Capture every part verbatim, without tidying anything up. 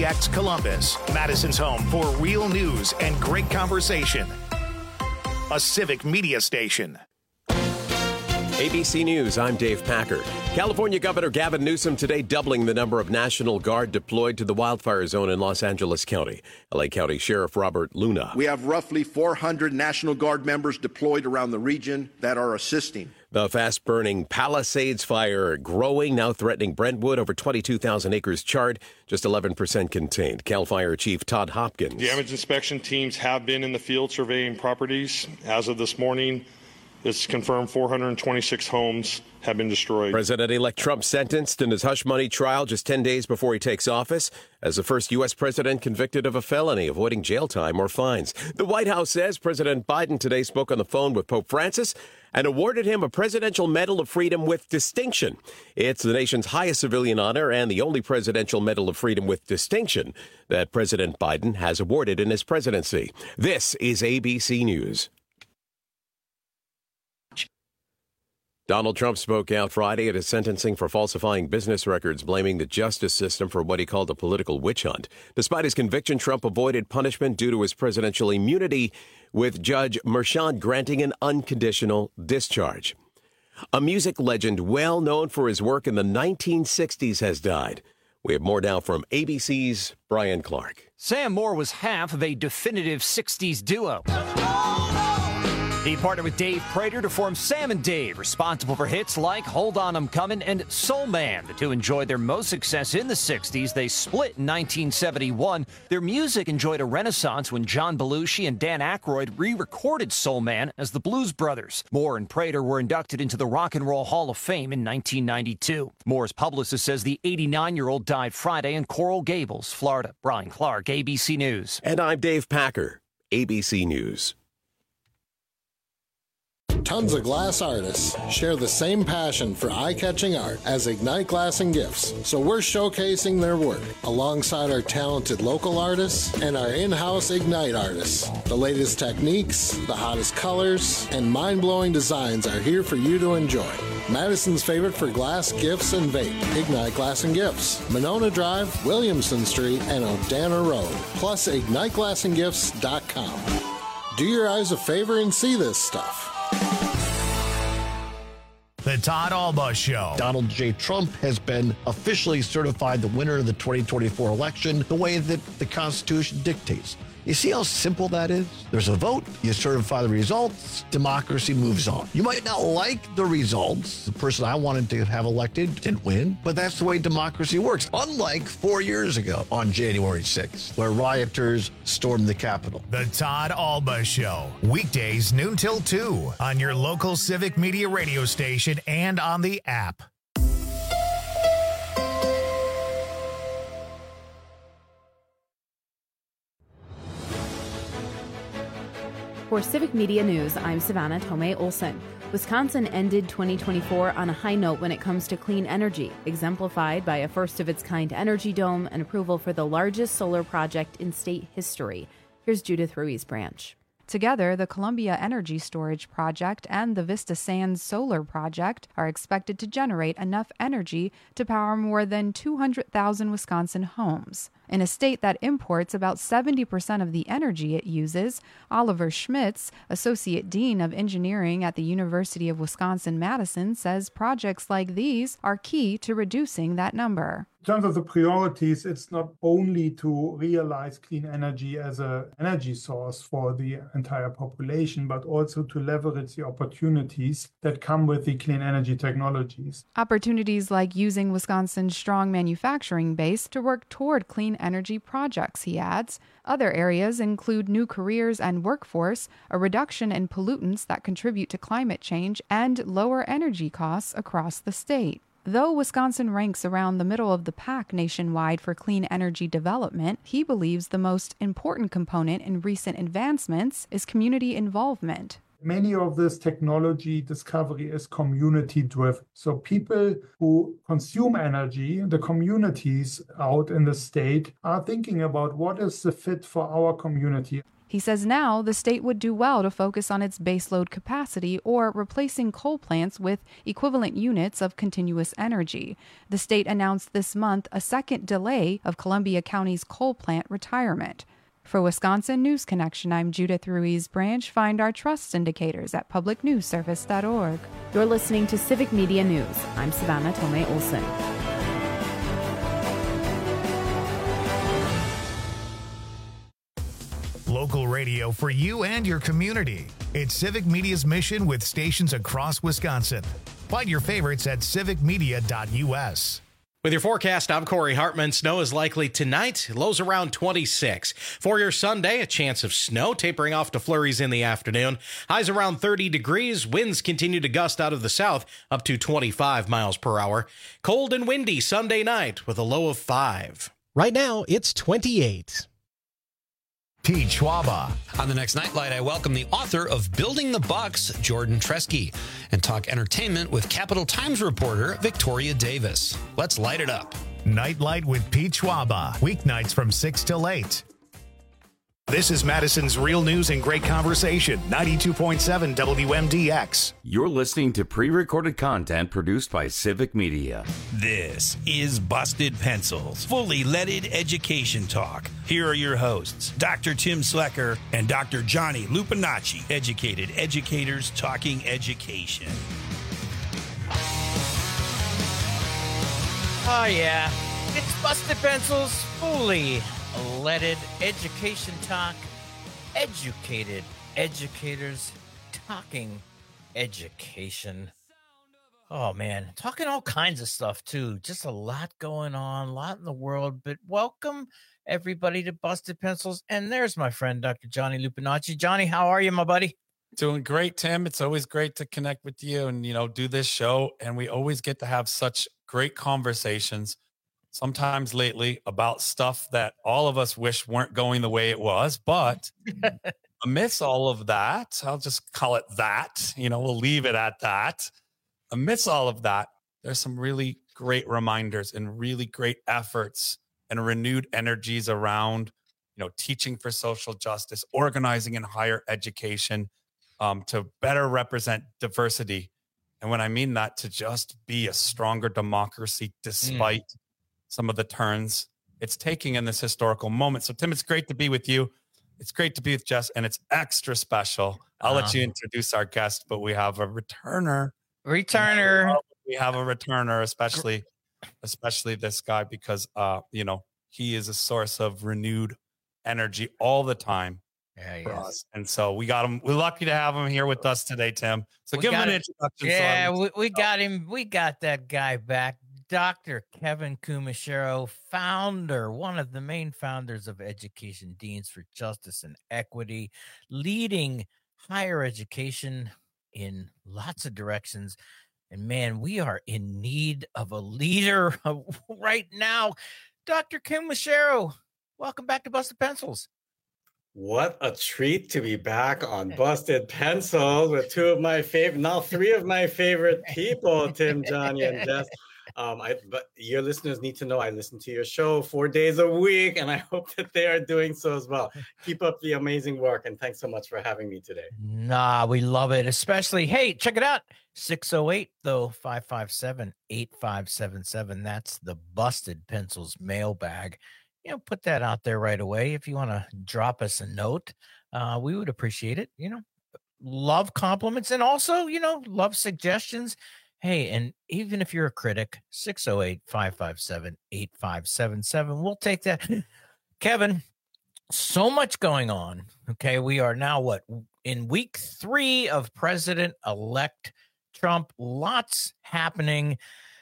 X Columbus, Madison's home for real news and great conversation. A civic media station. A B C News, I'm Dave Packer. California Governor Gavin Newsom today doubling the number of National Guard deployed to the wildfire zone in Los Angeles County. L A County Sheriff Robert Luna. We have roughly four hundred National Guard members deployed around the region that are assisting. The fast-burning Palisades fire growing, now threatening Brentwood. Over twenty-two thousand acres charred, just eleven percent contained. CAL FIRE Chief Todd Hopkins. Damage inspection teams have been in the field surveying properties. As of this morning, it's confirmed four hundred twenty-six homes have been destroyed. President-elect Trump sentenced in his hush money trial just ten days before he takes office as the first U S president convicted of a felony, avoiding jail time or fines. The White House says President Biden today spoke on the phone with Pope Francis and awarded him a Presidential Medal of Freedom with distinction. It's the nation's highest civilian honor and the only Presidential Medal of Freedom with distinction that President Biden has awarded in his presidency. This is A B C News. Donald Trump spoke out Friday at his sentencing for falsifying business records, blaming the justice system for what he called a political witch hunt. Despite his conviction, Trump avoided punishment due to his presidential immunity, with Judge Merchan granting an unconditional discharge. A music legend well known for his work in the nineteen sixties has died. We have more now from A B C's Brian Clark. Sam Moore was half of a definitive sixties duo. He partnered with Dave Prater to form Sam and Dave, responsible for hits like Hold On I'm Coming and Soul Man. The two enjoyed their most success in the sixties. They split in nineteen seventy-one. Their music enjoyed a renaissance when John Belushi and Dan Aykroyd re-recorded Soul Man as the Blues Brothers. Moore and Prater were inducted into the Rock and Roll Hall of Fame in nineteen ninety-two. Moore's publicist says the eighty-nine-year-old died Friday in Coral Gables, Florida. Brian Clark, A B C News. And I'm Dave Packer, A B C News. Tons of glass artists share the same passion for eye-catching art as Ignite Glass and Gifts, so we're showcasing their work alongside our talented local artists and our in-house Ignite artists. The latest techniques, the hottest colors, and mind-blowing designs are here for you to enjoy. Madison's favorite for glass, gifts, and vape, Ignite Glass and Gifts, Monona Drive, Williamson Street, and Odana Road, plus ignite glass and gifts dot com. Do your eyes a favor and see this stuff. The Todd Alba Show. Donald J. Trump has been officially certified the winner of the twenty twenty-four election the way that the Constitution dictates. You see how simple that is? There's a vote, you certify the results, democracy moves on. You might not like the results. The person I wanted to have elected didn't win, but that's the way democracy works. Unlike four years ago on January sixth, where rioters stormed the Capitol. The Todd Alba Show. Weekdays noon till two on your local civic media radio station and on the app. For Civic Media News, I'm Savannah Tomei Olson. Wisconsin ended twenty twenty-four on a high note when it comes to clean energy, exemplified by a first-of-its-kind energy dome and approval for the largest solar project in state history. Here's Judith Ruiz-Branch. Together, the Columbia Energy Storage Project and the Vista Sands Solar Project are expected to generate enough energy to power more than two hundred thousand Wisconsin homes. In a state that imports about seventy percent of the energy it uses, Oliver Schmitz, Associate Dean of Engineering at the University of Wisconsin-Madison, says projects like these are key to reducing that number. In terms of the priorities, it's not only to realize clean energy as an energy source for the entire population, but also to leverage the opportunities that come with the clean energy technologies. Opportunities like using Wisconsin's strong manufacturing base to work toward clean energy projects, he adds. Other areas include new careers and workforce, a reduction in pollutants that contribute to climate change, and lower energy costs across the state. Though Wisconsin ranks around the middle of the pack nationwide for clean energy development, he believes the most important component in recent advancements is community involvement. Many of this technology discovery is community driven. So people who consume energy, the communities out in the state, are thinking about what is the fit for our community. He says now the state would do well to focus on its baseload capacity or replacing coal plants with equivalent units of continuous energy. The state announced this month a second delay of Columbia County's coal plant retirement. For Wisconsin News Connection, I'm Judith Ruiz Branch. Find our trust indicators at public news service dot org. You're listening to Civic Media News. I'm Savannah Tomei Olson. Local radio for you and your community. It's Civic Media's mission with stations across Wisconsin. Find your favorites at civic media dot u s. With your forecast, I'm Corey Hartman. Snow is likely tonight, lows around twenty-six. For your Sunday, a chance of snow, tapering off to flurries in the afternoon. Highs around thirty degrees. Winds continue to gust out of the south up to twenty-five miles per hour. Cold and windy Sunday night with a low of five. Right now, it's twenty-eight. Pete Schwaba. On the next Nightlight, I welcome the author of Building the Bucks, Jordan Tresky, and talk entertainment with Capital Times reporter Victoria Davis. Let's light it up. Nightlight with Pete Schwaba. Weeknights from six till eight. This is Madison's Real News and Great Conversation, ninety-two point seven W M D X. You're listening to pre-recorded content produced by Civic Media. This is Busted Pencils, fully leaded education talk. Here are your hosts, Doctor Tim Slecker and Doctor Johnny Lupinacci, educated educators talking education. Oh, yeah. It's Busted Pencils, fully leaded education talk, educated educators talking education. Oh man, talking all kinds of stuff too. Just a lot going on, a lot in the world. But welcome everybody to Busted Pencils. And there's my friend, Doctor Johnny Lupinacci. Johnny, how are you, my buddy? Doing great, Tim. It's always great to connect with you and, you know, do this show. And we always get to have such great conversations. Sometimes lately about stuff that all of us wish weren't going the way it was. But amidst all of that, I'll just call it that, you know, we'll leave it at that. Amidst all of that, there's some really great reminders and really great efforts and renewed energies around, you know, teaching for social justice, organizing in higher education um, to better represent diversity. And when I mean that, to just be a stronger democracy despite mm. some of the turns it's taking in this historical moment. So, Tim, it's great to be with you. It's great to be with Jess, and it's extra special. I'll uh, let you introduce our guest, but we have a returner. Returner. We have a returner, especially, especially this guy, because, uh, you know, he is a source of renewed energy all the time. Yeah, for us. And so we got him. We're lucky to have him here with us today, Tim. So we give him an it. introduction. Yeah, we, we got him. We got that guy back. Doctor Kevin Kumashiro, founder, one of the main founders of Education Deans for Justice and Equity, leading higher education in lots of directions. And man, we are in need of a leader right now. Doctor Kumashiro, welcome back to Busted Pencils. What a treat to be back on Busted Pencils with two of my favorite, now three of my favorite people, Tim, Johnny, and Jess. Um, I, but your listeners need to know I listen to your show four days a week, and I hope that they are doing so as well. Keep up the amazing work, and thanks so much for having me today. Nah, we love it. Especially, hey, check it out. six oh eight, though, five five seven, eight five seven seven. That's the Busted Pencils mailbag. You know, put that out there right away. If you want to drop us a note, uh, we would appreciate it. You know, love compliments and also, you know, love suggestions. Hey, and even if you're a critic, six oh eight, five five seven, eight five seven seven. We'll take that. Kevin, so much going on. Okay, we are now, what, in week three of President-elect Trump. Lots happening.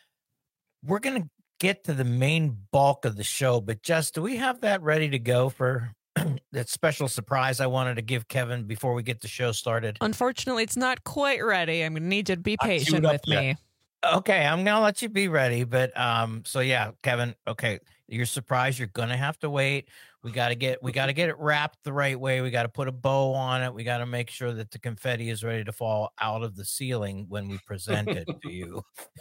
We're going to get to the main bulk of the show, but Jess, do we have that ready to go for that special surprise I wanted to give Kevin before we get the show started? Unfortunately, it's not quite ready. I'm going to need you to be patient with me. Yet. Okay, I'm going to let you be ready, but um, so yeah, Kevin, okay, you're surprised. You're going to have to wait. We got to get we got to get it wrapped the right way. We got to put a bow on it. We got to make sure that the confetti is ready to fall out of the ceiling when we present it to you.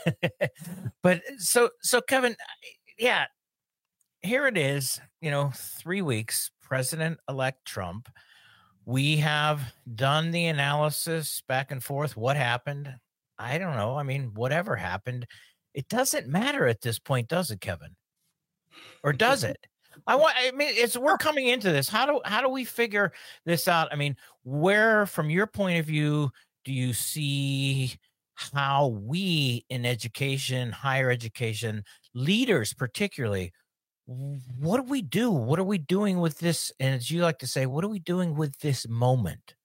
But so so Kevin, yeah, here it is. You know, three weeks. President-elect Trump. We have done the analysis back and forth. What happened? I don't know. I mean, whatever happened, it doesn't matter at this point, does it, Kevin? Or does it? I want. I mean, it's we're coming into this. How do how do we figure this out? I mean, where, from your point of view, do you see how we in education, higher education, leaders particularly, what do we do? What are we doing with this? And as you like to say, what are we doing with this moment?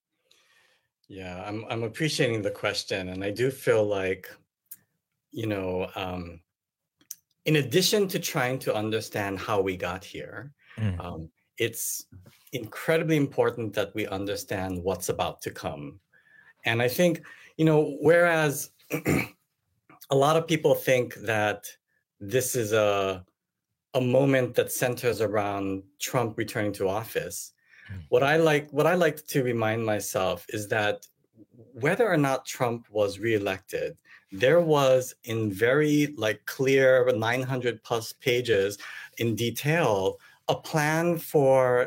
Yeah, I'm I'm appreciating the question, and I do feel like, you know, um, in addition to trying to understand how we got here, mm. um, it's incredibly important that we understand what's about to come. And I think, you know, whereas a lot of people think that this is a a moment that centers around Trump returning to office, mm. what I like what I like to remind myself is that whether or not Trump was reelected, there was in very like clear nine hundred plus pages in detail a plan for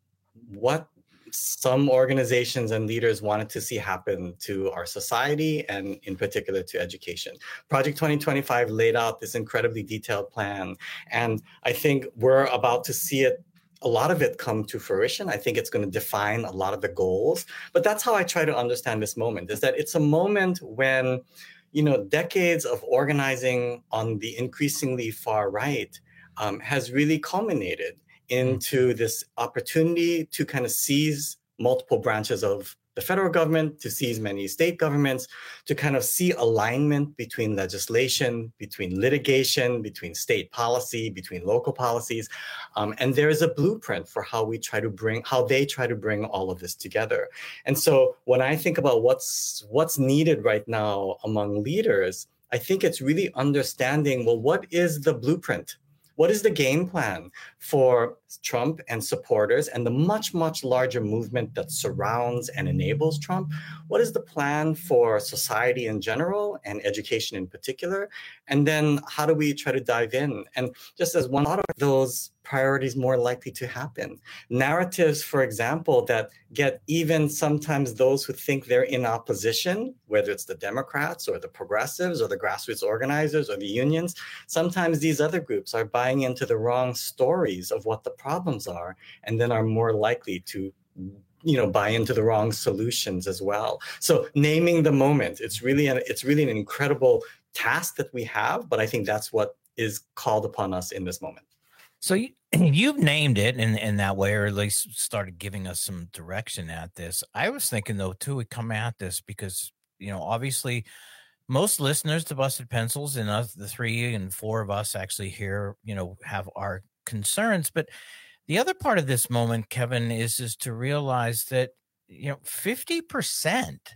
what some organizations and leaders wanted to see happen to our society and in particular to education. Project twenty twenty-five laid out this incredibly detailed plan. And I think we're about to see it, a lot of it come to fruition. I think it's going to define a lot of the goals. But that's how I try to understand this moment, is that it's a moment when, you know, decades of organizing on the increasingly far right um, has really culminated into this opportunity to kind of seize multiple branches of the federal government, to seize many state governments, to kind of see alignment between legislation, between litigation, between state policy, between local policies. Um, and there is a blueprint for how we try to bring, how they try to bring all of this together. And so when I think about what's what's needed right now among leaders, I think it's really understanding, well, what is the blueprint? What is the game plan for Trump and supporters and the much, much larger movement that surrounds and enables Trump? What is the plan for society in general and education in particular? And then how do we try to dive in? And just as one, a lot of those priorities more likely to happen. Narratives, for example, that get even sometimes those who think they're in opposition, whether it's the Democrats or the progressives or the grassroots organizers or the unions, sometimes these other groups are buying into the wrong stories of what the problems are, and then are more likely to, you know, buy into the wrong solutions as well. So naming the moment, it's really an, it's really an incredible task that we have, but I think that's what is called upon us in this moment. So you, you've named it in, in that way, or at least started giving us some direction at this. I was thinking, though, too, we come at this because, you know, obviously most listeners to Busted Pencils, and us, the three and four of us actually here, you know, have our concerns. But the other part of this moment, Kevin, is, is to realize that, you know, fifty percent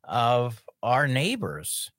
of our neighbors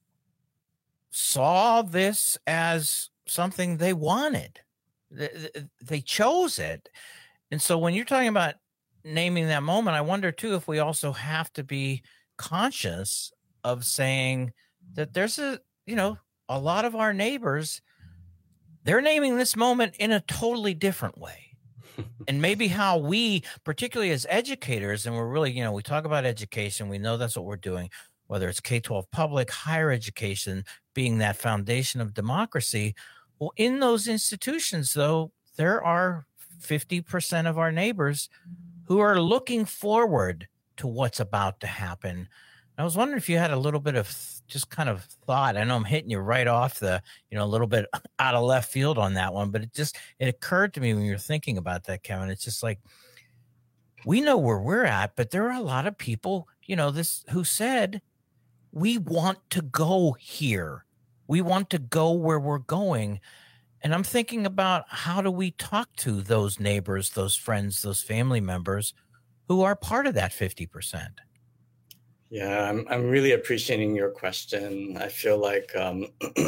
saw this as something they wanted. They chose it. And so when you're talking about naming that moment, I wonder too if we also have to be conscious of saying that there's a, you know, a lot of our neighbors, they're naming this moment in a totally different way. And maybe how we, particularly as educators, and we're really, you know, we talk about education, we know that's what we're doing, whether it's K twelve public, higher education being that foundation of democracy. Well, in those institutions, though, there are fifty percent of our neighbors who are looking forward to what's about to happen. I was wondering if you had a little bit of just kind of thought. I know I'm hitting you right off the, you know, a little bit out of left field on that one, but it just, it occurred to me when you were thinking about that, Kevin. It's just like, we know where we're at, but there are a lot of people, you know, this who said, we want to go here. We want to go where we're going. And I'm thinking about, how do we talk to those neighbors, those friends, those family members who are part of that fifty percent? Yeah, I'm I'm really appreciating your question. I feel like, um,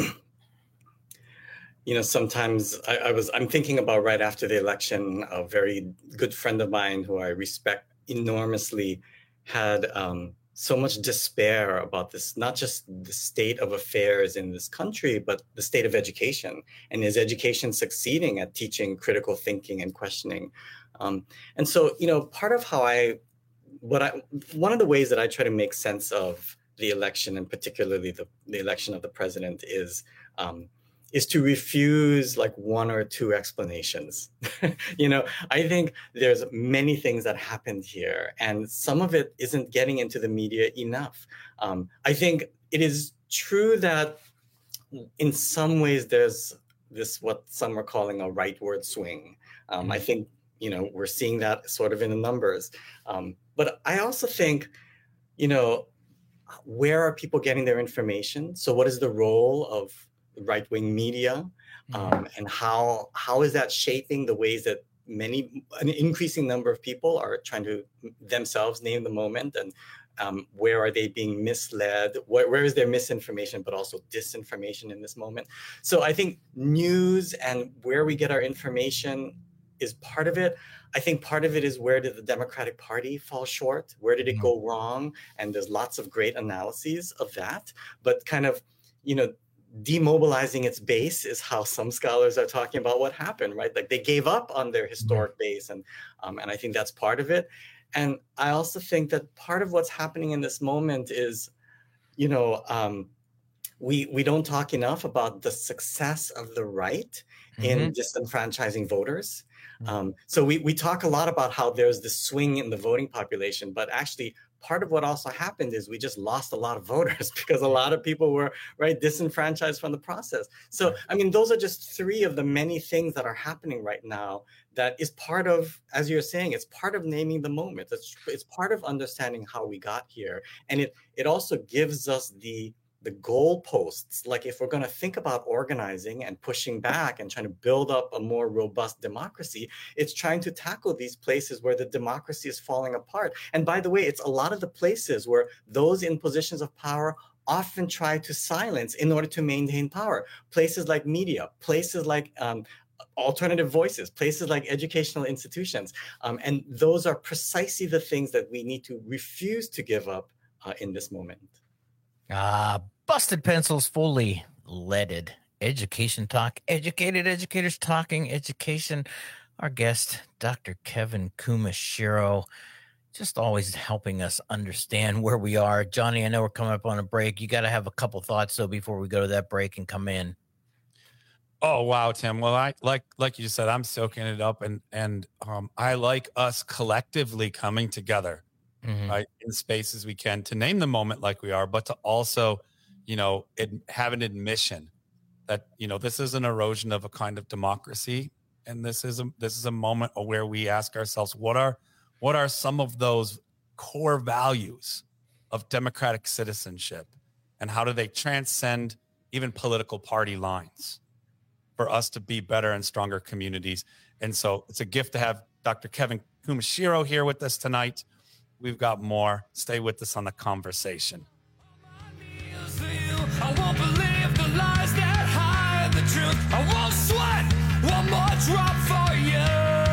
you know, sometimes I, I was, I'm thinking about right after the election, a very good friend of mine who I respect enormously had um, so much despair about this, not just the state of affairs in this country, but the state of education, and is education succeeding at teaching critical thinking and questioning? Um, and so, you know, part of how I what I, one of the ways that I try to make sense of the election, and particularly the, the election of the president, is um, is to refuse like one or two explanations. You know, I think there's many things that happened here, and some of it isn't getting into the media enough. Um, I think it is true that in some ways there's this, what some are calling a rightward swing. Um, mm-hmm. I think, you know, we're seeing that sort of in the numbers. Um, but I also think, you know, where are people getting their information? So what is the role of right-wing media? Um, and how how is that shaping the ways that many, an increasing number of people are trying to themselves name the moment? And um, where are they being misled? Where, where is there misinformation, but also disinformation in this moment? So I think news and where we get our information is part of it. I think part of it is, where did the Democratic Party fall short? Where did it go wrong? And there's lots of great analyses of that. But kind of, you know, demobilizing its base is how some scholars are talking about what happened, right? Like they gave up on their historic base. And, um, and I think that's part of it. And I also think that part of what's happening in this moment is, you know, um, we we don't talk enough about the success of the right in mm-hmm. disenfranchising voters. Um, so we, we talk a lot about how there's this swing in the voting population, but actually part of what also happened is we just lost a lot of voters because a lot of people were, right, disenfranchised from the process. So, I mean, those are just three of the many things that are happening right now that is part of, as you're saying, it's part of naming the moment. It's, it's part of understanding how we got here. And it, it also gives us the the goalposts. Like if we're going to think about organizing and pushing back and trying to build up a more robust democracy, it's trying to tackle these places where the democracy is falling apart. And by the way, it's a lot of the places where those in positions of power often try to silence in order to maintain power. Places like media, places like um, alternative voices, places like educational institutions. Um, and those are precisely the things that we need to refuse to give up uh, in this moment. Ah, uh, Busted Pencils, fully leaded. Education talk, educated educators talking education. Our guest, Doctor Kevin Kumashiro, just always helping us understand where we are. Johnny, I know we're coming up on a break. You got to have a couple thoughts, though, before we go to that break and come in. Oh, wow, Tim. Well, I like like you said, I'm soaking it up, and and um, I like us collectively coming together. Mm-hmm. Right, in spaces we can to name the moment like we are, but to also, you know, it, have an admission that, you know, this is an erosion of a kind of democracy, and this is a this is a moment where we ask ourselves, what are what are some of those core values of democratic citizenship, and how do they transcend even political party lines for us to be better and stronger communities? And so it's a gift to have Doctor Kevin Kumashiro here with us tonight. We've got more. Stay with us on the conversation. I won't believe the lies that hide the truth. I won't sweat one more drop for you.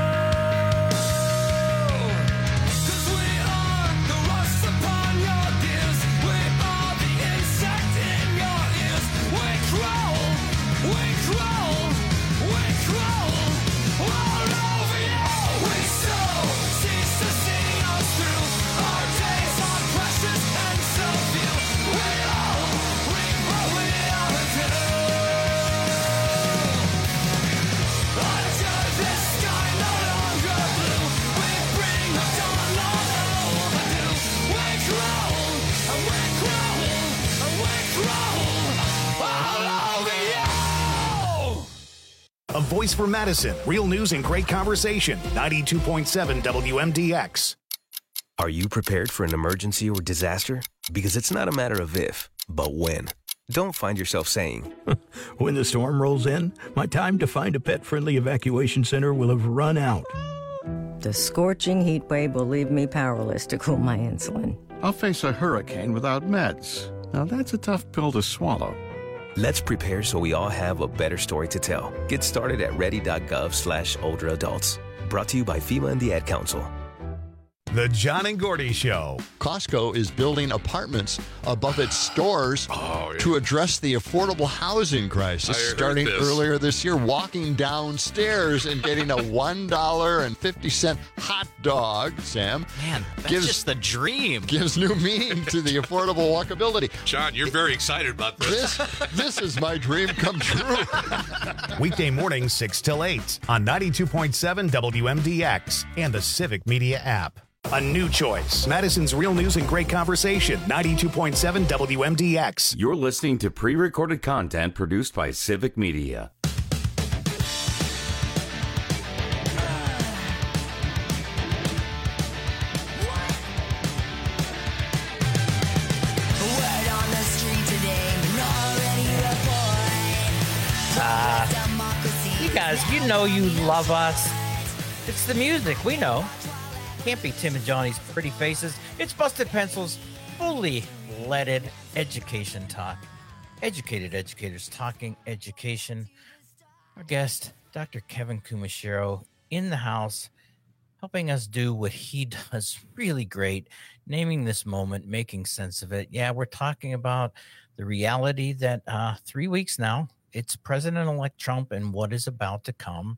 'Cause we are the rust upon your gears. We are the insect in your ears. We crawl, we crawl, we crawl all over you. We so cease to see us through. Our days are precious and so few. We all reap what we are due. Until this sky no longer blue, we bring the dawn long overdue. We crawl, and we crawl, and we crawl all over you. A voice for Madison. Real news and great conversation. ninety-two point seven W M D X. Are you prepared for an emergency or disaster? Because it's not a matter of if, but when. Don't find yourself saying, when the storm rolls in, my time to find a pet-friendly evacuation center will have run out. The scorching heat wave will leave me powerless to cool my insulin. I'll face a hurricane without meds. Now that's a tough pill to swallow. Let's prepare so we all have a better story to tell. Get started at ready.gov slash older adults. Brought to you by FEMA and the Ad Council. The John and Gordy Show. Costco is building apartments above its stores oh, yeah. to address the affordable housing crisis. Starting this. earlier this year, walking downstairs and getting a one dollar and fifty cent hot dog, Sam. Man, that's gives, just the dream. Gives new meaning to the affordable walkability. John, you're very excited about this. This, this is my dream come true. Weekday mornings, six till eight on ninety-two point seven W M D X and the Civic Media app. A new choice. Madison's Real News and Great Conversation, ninety-two point seven W M D X. You're listening to pre-recorded content produced by Civic Media. Uh, you guys, you know you love us. It's the music, we know. Can't be Tim and Johnny's pretty faces. It's Busted Pencils, fully leaded education talk. Educated educators talking education. Our guest, Doctor Kevin Kumashiro, in the house, helping us do what he does really great, naming this moment, making sense of it. Yeah, we're talking about the reality that uh, three weeks now, it's President-elect Trump and what is about to come.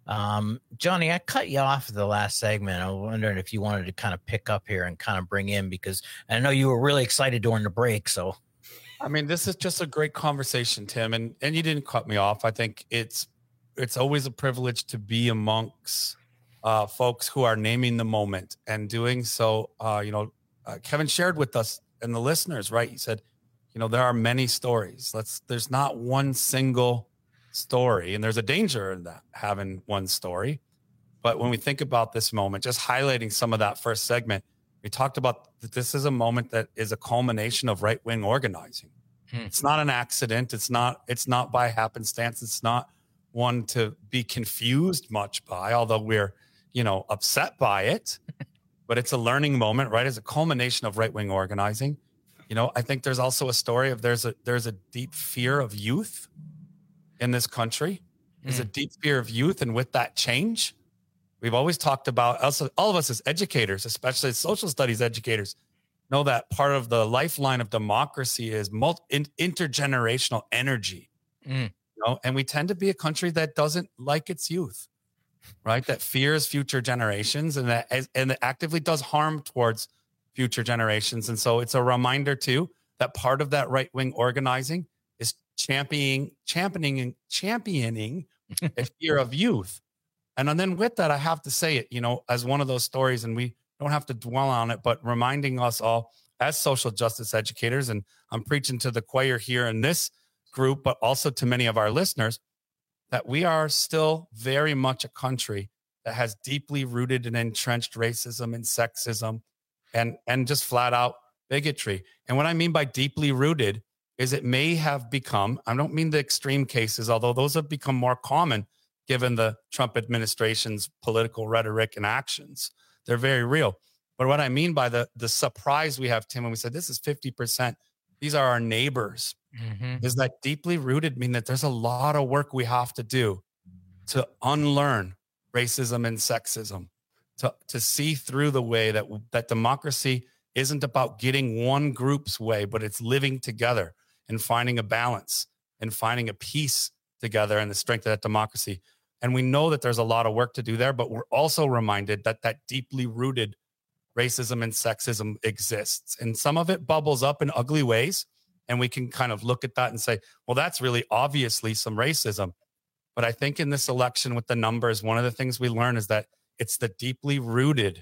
Um, Johnny, I cut you off the last segment. I was wondering if you wanted to kind of pick up here and kind of bring in, because I know you were really excited during the break. So, I mean, this is just a great conversation, Tim, and, and you didn't cut me off. I think it's, it's always a privilege to be amongst uh, folks who are naming the moment and doing so. Uh, you know, uh, Kevin shared with us and the listeners, right? He said, you know, there are many stories. Let's, there's not one single story, and there's a danger in that, having one story. But when we think about this moment, just highlighting some of that first segment, we talked about that this is a moment that is a culmination of right-wing organizing. Hmm. It's not an accident. It's not, it's not by happenstance. It's not one to be confused much by, although we're, you know, upset by it, but it's a learning moment, right? It's a culmination of right-wing organizing. You know, I think there's also a story of there's a, there's a deep fear of youth in this country. There's mm. a deep fear of youth. And with that change, we've always talked about, also, all of us as educators, especially as social studies educators, know that part of the lifeline of democracy is multi- in, intergenerational energy. Mm. You know, and we tend to be a country that doesn't like its youth, right? That fears future generations and that, and that actively does harm towards future generations. And so it's a reminder too, that part of that right-wing organizing is championing, championing, and championing a fear of youth. And then with that, I have to say it, you know, as one of those stories, and we don't have to dwell on it, but reminding us all as social justice educators, and I'm preaching to the choir here in this group, but also to many of our listeners, that we are still very much a country that has deeply rooted and entrenched racism and sexism and, and just flat out bigotry. And what I mean by deeply rooted is it may have become, I don't mean the extreme cases, although those have become more common given the Trump administration's political rhetoric and actions. They're very real. But what I mean by the, the surprise we have, Tim, when we said this is fifty percent, these are our neighbors, mm-hmm. is that deeply rooted mean that there's a lot of work we have to do to unlearn racism and sexism, to, to see through the way that, that democracy isn't about getting one group's way, but it's living together and finding a balance and finding a peace together and the strength of that democracy. And we know that there's a lot of work to do there, but we're also reminded that that deeply rooted racism and sexism exists. And some of it bubbles up in ugly ways. And we can kind of look at that and say, well, that's really obviously some racism. But I think in this election with the numbers, one of the things we learn is that it's the deeply rooted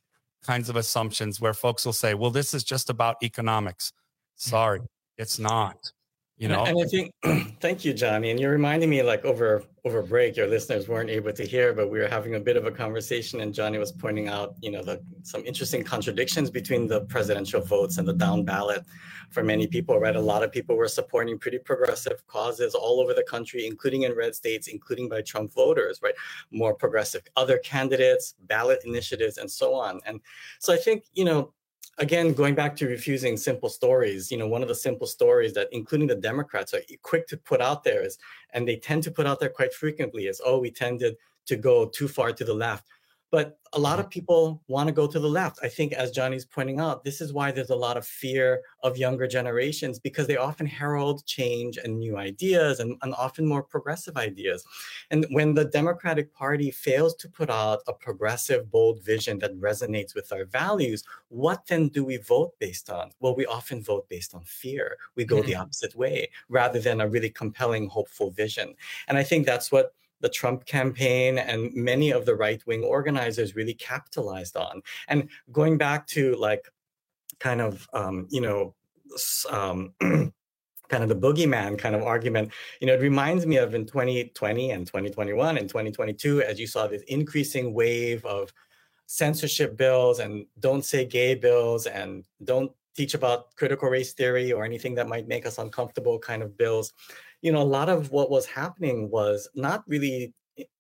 kinds of assumptions where folks will say, well, this is just about economics. Sorry, it's not. You know, and I think, thank you, Johnny. And you're reminding me, like over over break, your listeners weren't able to hear, but we were having a bit of a conversation, and Johnny was pointing out, you know, the some interesting contradictions between the presidential votes and the down ballot for many people. Right, a lot of people were supporting pretty progressive causes all over the country, including in red states, including by Trump voters. Right, more progressive other candidates, ballot initiatives, and so on. And so I think, you know. Again, going back to refusing simple stories, you know, one of the simple stories that including the Democrats are quick to put out there is, and they tend to put out there quite frequently is, oh, we tended to go too far to the left. But a lot of people want to go to the left. I think, as Johnny's pointing out, this is why there's a lot of fear of younger generations, because they often herald change and new ideas and, and often more progressive ideas. And when the Democratic Party fails to put out a progressive, bold vision that resonates with our values, what then do we vote based on? Well, we often vote based on fear. We go mm-hmm. the opposite way rather than a really compelling, hopeful vision. And I think that's what the Trump campaign and many of the right-wing organizers really capitalized on. And going back to like kind of, um, you know, um, kind of the boogeyman kind of argument, you know, it reminds me of in twenty twenty and twenty twenty-one and twenty twenty-two, as you saw this increasing wave of censorship bills and don't say gay bills and don't teach about critical race theory or anything that might make us uncomfortable kind of bills. You know, a lot of what was happening was not really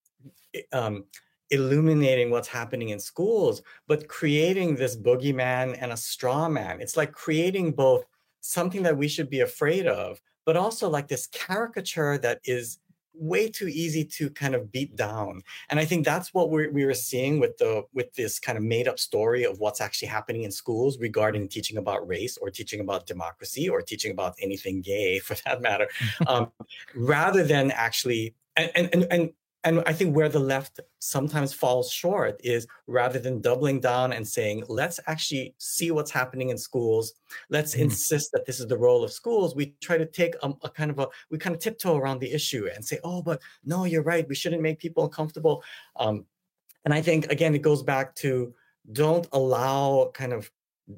um, illuminating what's happening in schools, but creating this boogeyman and a straw man. It's like creating both something that we should be afraid of, but also like this caricature that is way too easy to kind of beat down. And I think that's what we're, we were seeing with the with this kind of made up story of what's actually happening in schools regarding teaching about race or teaching about democracy or teaching about anything gay for that matter, um, rather than actually, and, and, and, and I think where the left sometimes falls short is rather than doubling down and saying, let's actually see what's happening in schools. Let's mm. insist that this is the role of schools. We try to take a, a kind of a, we kind of tiptoe around the issue and say, oh, but no, you're right. We shouldn't make people uncomfortable. Um, and I think, again, it goes back to don't allow kind of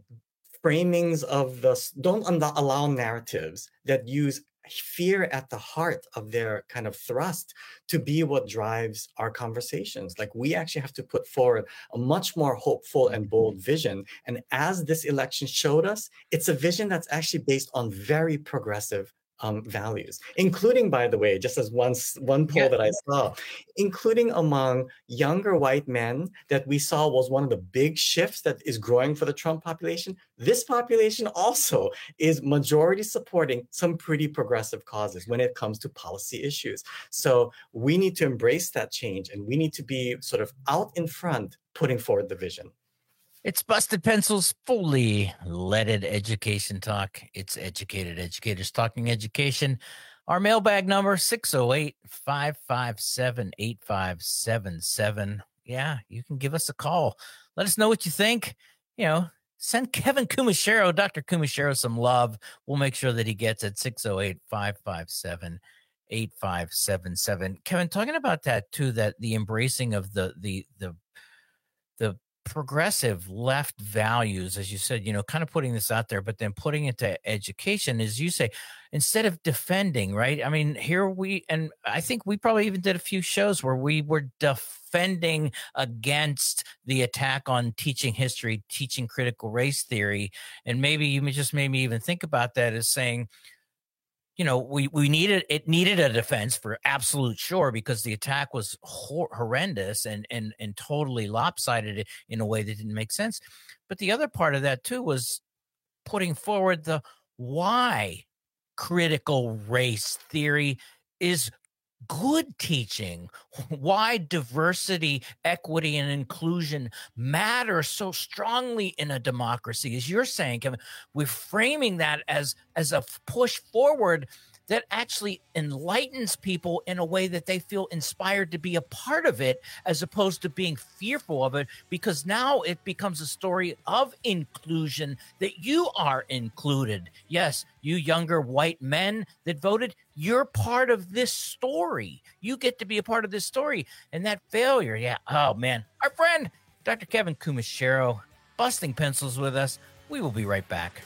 framings of the, don't allow narratives that use fear at the heart of their kind of thrust to be what drives our conversations. Like we actually have to put forward a much more hopeful and bold vision. And as this election showed us, it's a vision that's actually based on very progressive Um, values, including, by the way, just as one, one poll yeah. that I saw, including among younger white men that we saw was one of the big shifts that is growing for the Trump population. This population also is majority supporting some pretty progressive causes when it comes to policy issues. So we need to embrace that change and we need to be sort of out in front, putting forward the vision. It's Busted Pencils, fully leaded education talk. It's educated educators talking education. Our mailbag number, six oh eight, five five seven, eight five seven seven. Yeah, you can give us a call. Let us know what you think. You know, send Kevin Kumashiro, Doctor Kumashiro, some love. We'll make sure that he gets it. six oh eight, five five seven, eight five seven seven. Kevin, talking about that too, that the embracing of the the the the progressive left values, as you said, you know, kind of putting this out there, but then putting it to education, as you say, instead of defending, right? I mean, here we, and I think we probably even did a few shows where we were defending against the attack on teaching history, teaching critical race theory. And maybe you just made me even think about that as saying, you know, we, we needed, it needed a defense for absolute sure, because the attack was hor- horrendous and, and, and totally lopsided in a way that didn't make sense. But the other part of that too was putting forward the why critical race theory is good teaching, why diversity, equity, and inclusion matter so strongly in a democracy. As you're saying, Kevin, we're framing that as, as a push forward that actually enlightens people in a way that they feel inspired to be a part of it, as opposed to being fearful of it, because now it becomes a story of inclusion, that you are included. Yes, you younger white men that voted, you're part of this story. You get to be a part of this story. And that failure, yeah, oh man. Our friend, Doctor Kevin Kumashiro, Busting Pencils with us. We will be right back.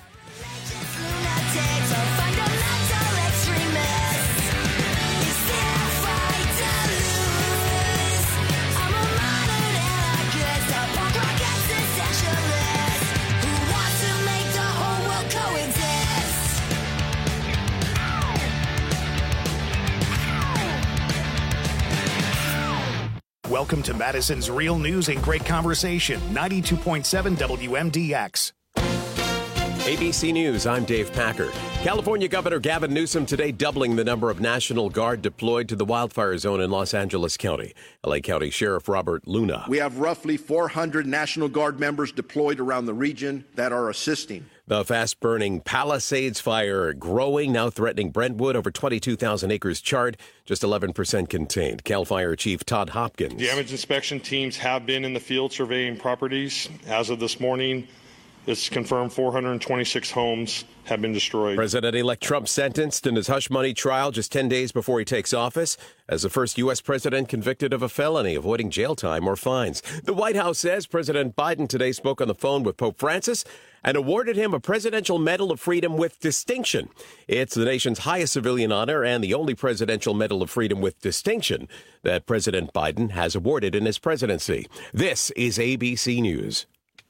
Welcome to Madison's Real News and Great Conversation, ninety-two point seven W M D X. A B C News, I'm Dave Packer. California Governor Gavin Newsom today doubling the number of National Guard deployed to the wildfire zone in Los Angeles County. L A County Sheriff Robert Luna. We have roughly four hundred National Guard members deployed around the region that are assisting. The fast-burning Palisades fire growing, now threatening Brentwood. Over twenty-two thousand acres charred, just eleven percent contained. CAL FIRE Chief Todd Hopkins. Damage inspection teams have been in the field surveying properties. As of this morning, it's confirmed four hundred twenty-six homes have been destroyed. President-elect Trump sentenced in his hush money trial just ten days before he takes office as the first U S president convicted of a felony, avoiding jail time or fines. The White House says President Biden today spoke on the phone with Pope Francis and awarded him a Presidential Medal of Freedom with distinction. It's the nation's highest civilian honor and the only Presidential Medal of Freedom with distinction that President Biden has awarded in his presidency. This is A B C News.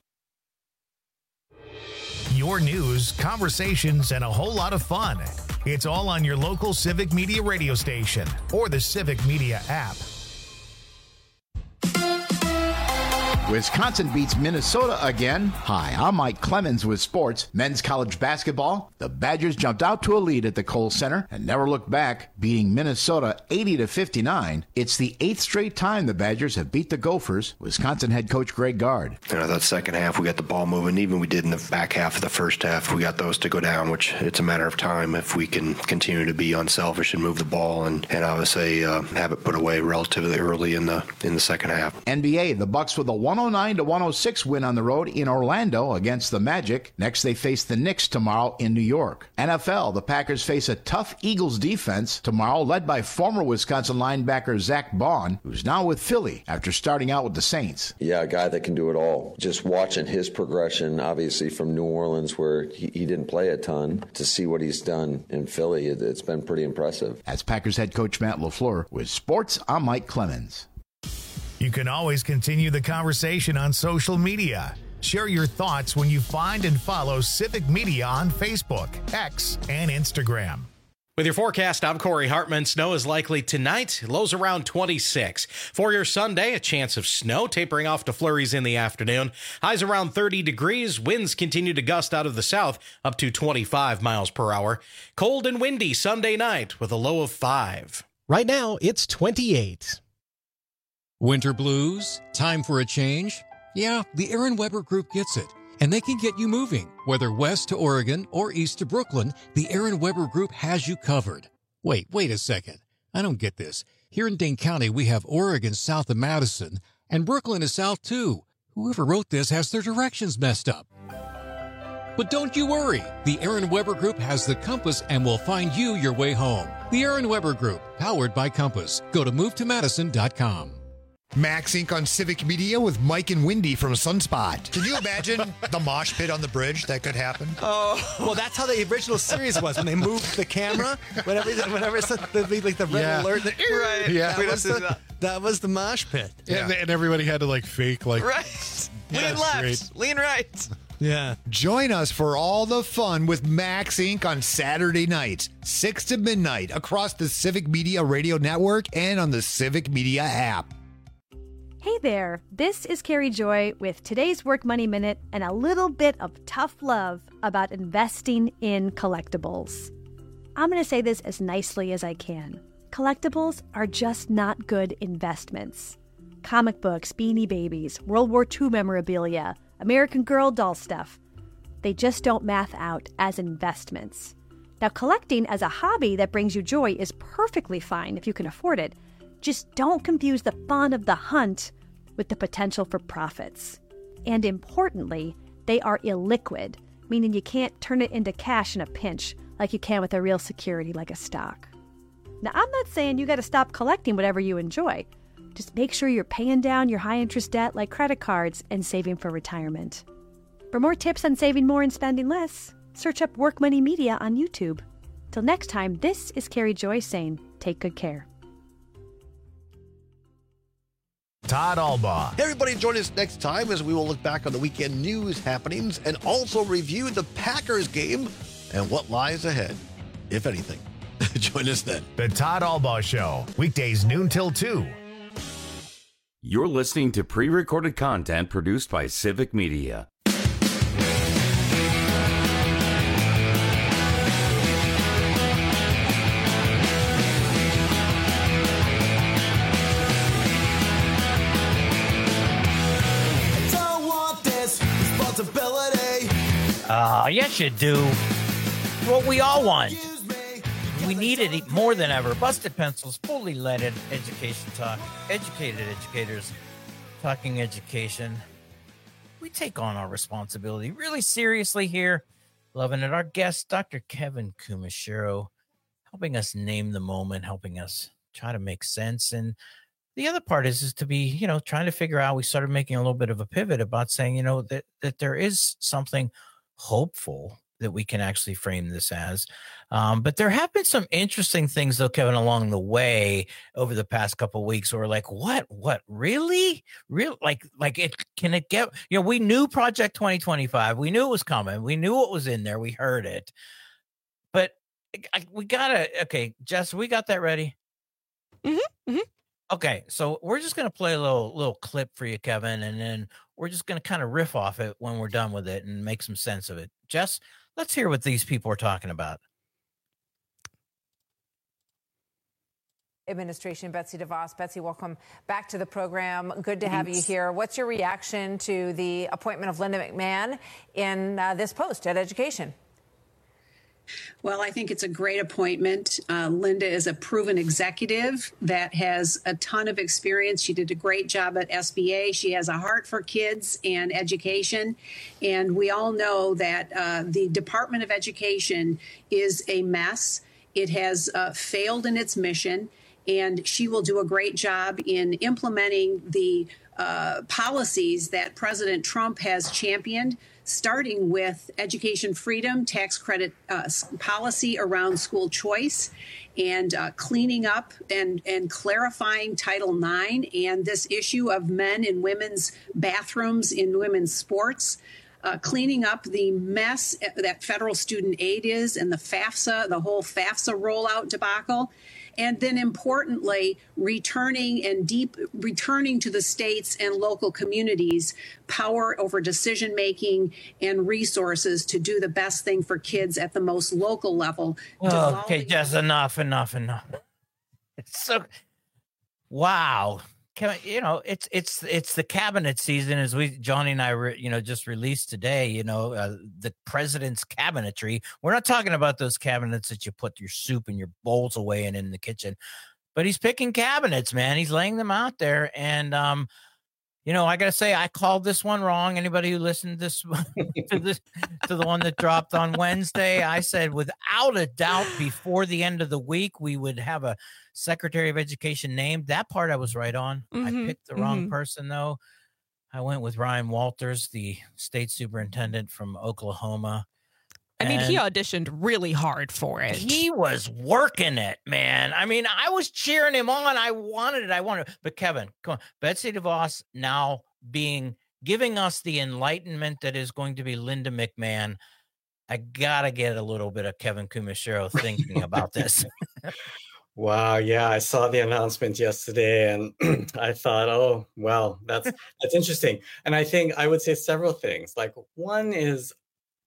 Your news, conversations, and a whole lot of fun. It's all on your local Civic Media radio station or the Civic Media app. Wisconsin beats Minnesota again. Hi, I'm Mike Clemens with sports. Men's college basketball. The Badgers jumped out to a lead at the Kohl Center and never looked back, beating Minnesota eighty to fifty-nine. It's the eighth straight time the Badgers have beat the Gophers. Wisconsin head coach Greg Gard. You know, that second half, we got the ball moving. Even we did in the back half of the first half, we got those to go down, which it's a matter of time if we can continue to be unselfish and move the ball and, and obviously uh, have it put away relatively early in the in the second half. N B A, the Bucks with a one oh nine to one oh six win on the road in Orlando against the Magic. Next, they face the Knicks tomorrow in New York. N F L, the Packers face a tough Eagles defense tomorrow, led by former Wisconsin linebacker Zach Baun, who's now with Philly after starting out with the Saints. Yeah, a guy that can do it all. Just watching his progression, obviously from New Orleans, where he, he didn't play a ton, to see what he's done in Philly, it, it's been pretty impressive. As Packers head coach Matt LaFleur, with sports, I'm Mike Clemens. You can always continue the conversation on social media. Share your thoughts when you find and follow Civic Media on Facebook, X, and Instagram. With your forecast, I'm Corey Hartman. Snow is likely tonight, lows around twenty-six. For your Sunday, a chance of snow tapering off to flurries in the afternoon. Highs around thirty degrees. Winds continue to gust out of the south up to twenty-five miles per hour. Cold and windy Sunday night with a low of five. Right now, it's twenty-eight. Winter blues? Time for a change? Yeah, the Aaron Weber Group gets it. And they can get you moving. Whether west to Oregon or east to Brooklyn, the Aaron Weber Group has you covered. Wait, wait a second. I don't get this. Here in Dane County, we have Oregon south of Madison, and Brooklyn is south too. Whoever wrote this has their directions messed up. But don't you worry. The Aaron Weber Group has the compass and will find you your way home. The Aaron Weber Group, powered by Compass. Go to move to madison dot com. Max Incorporated on Civic Media with Mike and Wendy from Sunspot. Can you imagine the mosh pit on the bridge that could happen? Oh, well, that's how the original series was when they moved the camera. Whenever, whenever it's the, like the red Yeah. alert, the, Right. Yeah, We that was, just- the, that was the mosh pit. Yeah. And, and everybody had to like fake like Right. Yeah, Lean left. great. Lean right. Yeah. Join us for all the fun with Max Incorporated on Saturday night, six to midnight, across the Civic Media Radio Network and on the Civic Media app. Hey there, this is Carrie Joy with today's Work Money Minute and a little bit of tough love about investing in collectibles. I'm going to say this as nicely as I can. Collectibles are just not good investments. Comic books, Beanie Babies, World War Two memorabilia, American Girl doll stuff. They just don't math out as investments. Now, collecting as a hobby that brings you joy is perfectly fine if you can afford it. Just don't confuse the fun of the hunt with the potential for profits. And importantly, they are illiquid, meaning you can't turn it into cash in a pinch like you can with a real security like a stock. Now, I'm not saying you got to stop collecting whatever you enjoy. Just make sure you're paying down your high-interest debt like credit cards and saving for retirement. For more tips on saving more and spending less, search up Work Money Media on YouTube. Till next time, this is Carrie Joy saying, take good care. Todd Albaugh. Hey everybody, join us next time as we will look back on the weekend news happenings and also review the Packers game and what lies ahead, if anything. Join us then. The Todd Albaugh Show, weekdays noon till two. You're listening to pre-recorded content produced by Civic Media. Uh, yes, you do. What we all want. We need it more than ever. Busted Pencils, fully leaded education talk. Educated educators talking education. We take on our responsibility really seriously here. Loving it. Our guest, Doctor Kevin Kumashiro, helping us name the moment, helping us try to make sense. And the other part is, is to be, you know, trying to figure out, we started making a little bit of a pivot about saying, you know, that, that there is something hopeful that we can actually frame this as. Um, but there have been some interesting things, though, Kevin, along the way over the past couple of weeks where we're like, what, what, really? Real? Like, like it, can it get, you know, we knew Project twenty twenty-five. We knew it was coming. We knew what was in there. We heard it. But I, we gotta, okay, Jess, we got that ready? Mm-hmm, mm-hmm. Okay, so we're just going to play a little little clip for you, Kevin, and then we're just going to kind of riff off it when we're done with it and make some sense of it. Jess, let's hear what these people are talking about. Administration, Betsy DeVos. Betsy, welcome back to the program. Good to have Thanks. you here. What's your reaction to the appointment of Linda McMahon in uh, this post at Education? Well, I think it's a great appointment. Uh, Linda is a proven executive that has a ton of experience. She did a great job at S B A. She has a heart for kids and education. And we all know that uh, the Department of Education is a mess. It has uh, failed in its mission, and she will do a great job in implementing the uh, policies that President Trump has championed, starting with education freedom, tax credit uh, policy around school choice, and uh, cleaning up and, and clarifying Title nine and this issue of men and women's bathrooms in women's sports. Uh, cleaning up the mess that federal student aid is and the FAFSA, the whole FAFSA rollout debacle. And then importantly, returning and deep returning to the states and local communities power over decision making and resources to do the best thing for kids at the most local level. Oh, okay, just enough, enough, enough. It's so wow. Can, you know, it's it's it's the cabinet season, as we Johnny and I, re, you know, just released today. You know, uh, the president's cabinetry. We're not talking about those cabinets that you put your soup and your bowls away in in the kitchen, but he's picking cabinets, man. He's laying them out there, and um, you know, I gotta say, I called this one wrong. Anybody who listened this to this to the one that dropped on Wednesday, I said without a doubt before the end of the week we would have a Secretary of Education named. That part I was right on. Mm-hmm, I picked the wrong mm-hmm. person though. I went with Ryan Walters, the state superintendent from Oklahoma. I mean, and he auditioned really hard for it. He was working it, man. I mean, I was cheering him on. I wanted it. I wanted it. But Kevin, come on. Betsy DeVos now being giving us the enlightenment that is going to be Linda McMahon. I gotta get a little bit of Kevin Kumashiro thinking about this. Wow, yeah, I saw the announcement yesterday and I thought, oh, well, that's that's interesting. And I think I would say several things. Like one is,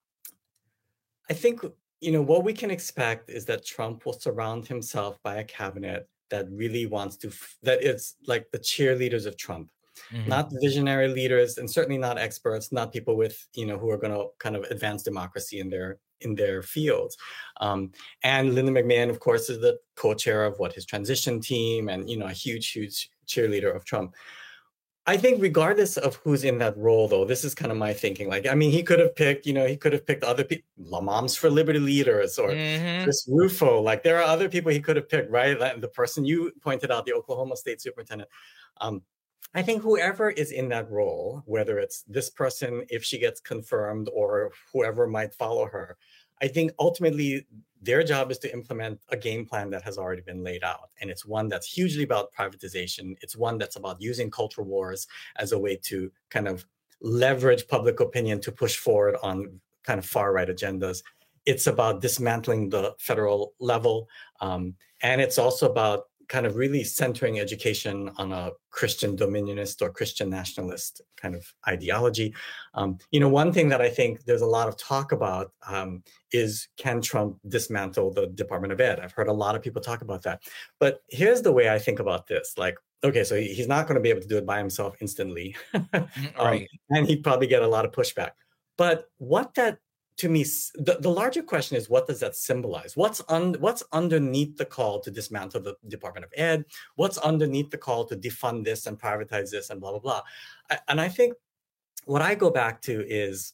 I think, you know, what we can expect is that Trump will surround himself by a cabinet that really wants to, that is like the cheerleaders of Trump, mm-hmm. not visionary leaders, and certainly not experts, not people with, you know, who are going to kind of advance democracy in their in their fields. Um, and Linda McMahon, of course, is the co-chair of what his transition team and, you know, a huge, huge cheerleader of Trump. I think regardless of who's in that role, though, this is kind of my thinking. Like, I mean, he could have picked, you know, he could have picked other people, Moms for Liberty leaders or mm-hmm. Chris Rufo. Like, there are other people he could have picked, right? Like the person you pointed out, the Oklahoma State Superintendent. Um, I think whoever is in that role, whether it's this person, if she gets confirmed, or whoever might follow her, I think ultimately their job is to implement a game plan that has already been laid out. And it's one that's hugely about privatization. It's one that's about using culture wars as a way to kind of leverage public opinion to push forward on kind of far right agendas. It's about dismantling the federal level. Um, and it's also about kind of really centering education on a Christian dominionist or Christian nationalist kind of ideology. Um, you know, one thing that I think there's a lot of talk about um, is, can Trump dismantle the Department of Ed? I've heard a lot of people talk about that. But here's the way I think about this. Like, okay, so he's not going to be able to do it by himself instantly. um, right. And he'd probably get a lot of pushback. But what that to me, the, the larger question is, what does that symbolize? What's un, what's underneath the call to dismantle the Department of Ed? What's underneath the call to defund this and privatize this and blah, blah, blah? I, and I think what I go back to is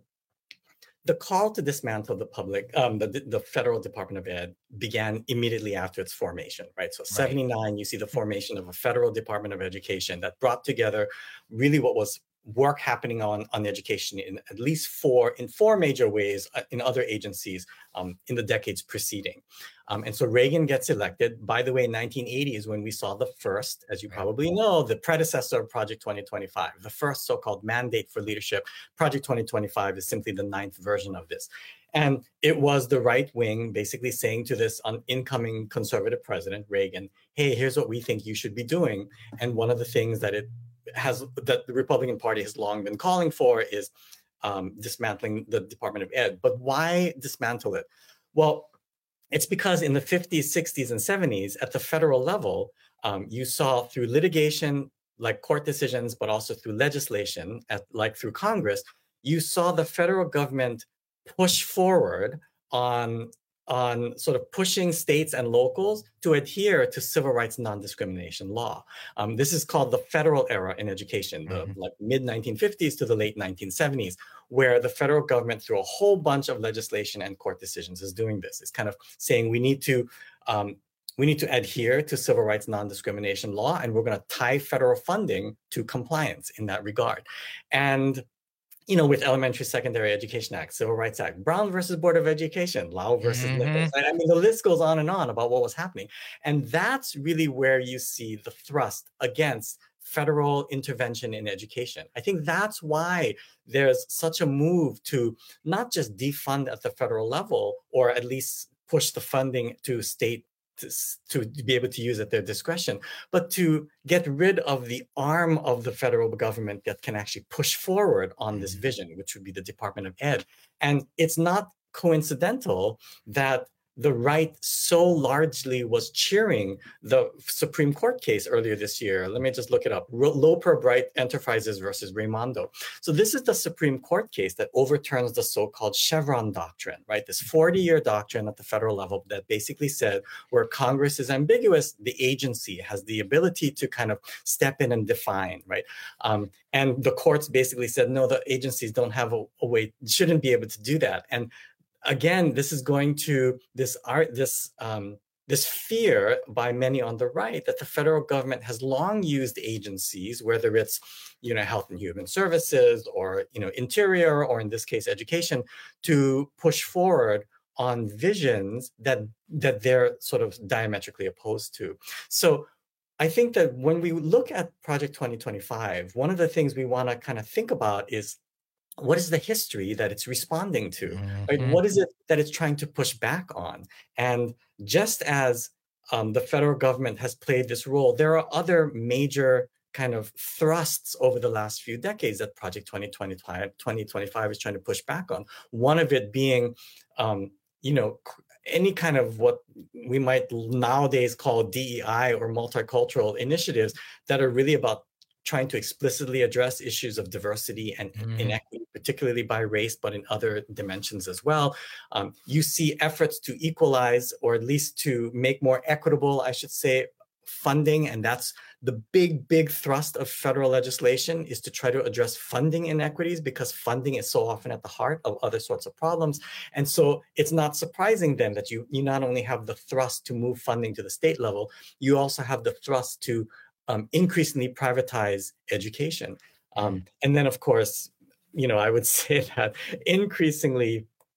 the call to dismantle the public, um, the, the federal Department of Ed began immediately after its formation, right? So seventy-nine, right. You see the formation of a federal Department of Education that brought together really what was work happening on, on education in at least four, in four major ways uh, in other agencies um, in the decades preceding. Um, and so Reagan gets elected. By the way, nineteen eighty is when we saw the first, as you probably know, the predecessor of Project twenty twenty-five, the first so-called mandate for leadership. Project twenty twenty-five is simply the ninth version of this. And it was the right wing basically saying to this un- incoming conservative president, Reagan, hey, here's what we think you should be doing. And one of the things that it has that the Republican Party has long been calling for is um, dismantling the Department of Ed. But why dismantle it? Well, it's because in the fifties, sixties, and seventies, at the federal level, um, you saw through litigation, like court decisions, but also through legislation, at, like through Congress, you saw the federal government push forward on on sort of pushing states and locals to adhere to civil rights non-discrimination law. Um, this is called the federal era in education, the mm-hmm. like mid nineteen fifties to the late nineteen seventies, where the federal government, through a whole bunch of legislation and court decisions, is doing this. It's kind of saying we need to um, we need to adhere to civil rights non-discrimination law, and we're going to tie federal funding to compliance in that regard. And you know, with Elementary Secondary Education Act, Civil Rights Act, Brown versus Board of Education, Lau versus mm-hmm. Nichols. I mean, the list goes on and on about what was happening. And that's really where you see the thrust against federal intervention in education. I think that's why there's such a move to not just defund at the federal level, or at least push the funding to state To, to be able to use at their discretion, but to get rid of the arm of the federal government that can actually push forward on this vision, which would be the Department of Ed. And it's not coincidental that the right so largely was cheering the Supreme Court case earlier this year. Let me just look it up. Loper Bright Enterprises versus Raimondo. So this is the Supreme Court case that overturns the so-called Chevron doctrine, right? This forty-year doctrine at the federal level that basically said where Congress is ambiguous, the agency has the ability to kind of step in and define, right? Um, and the courts basically said, no, the agencies don't have a, a way, shouldn't be able to do that. And again, this is going to this art, this um, this fear by many on the right that the federal government has long used agencies, whether it's you know Health and Human Services or you know Interior, or in this case Education, to push forward on visions that that they're sort of diametrically opposed to. So I think that when we look at Project twenty twenty-five, one of the things we want to kind of think about is, what is the history that it's responding to? Mm-hmm. Right? What is it that it's trying to push back on? And just as um, the federal government has played this role, there are other major kind of thrusts over the last few decades that Project twenty twenty-five, twenty twenty-five is trying to push back on. One of it being, um, you know, any kind of what we might nowadays call D E I or multicultural initiatives that are really about trying to explicitly address issues of diversity and mm. inequity, particularly by race, but in other dimensions as well. Um, you see efforts to equalize, or at least to make more equitable, I should say, funding. And that's the big, big thrust of federal legislation, is to try to address funding inequities, because funding is so often at the heart of other sorts of problems. And so it's not surprising then that you, you not only have the thrust to move funding to the state level, you also have the thrust to Um, increasingly privatize education. Um, and then, of course, you know, I would say that increasingly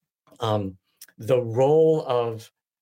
um, the role of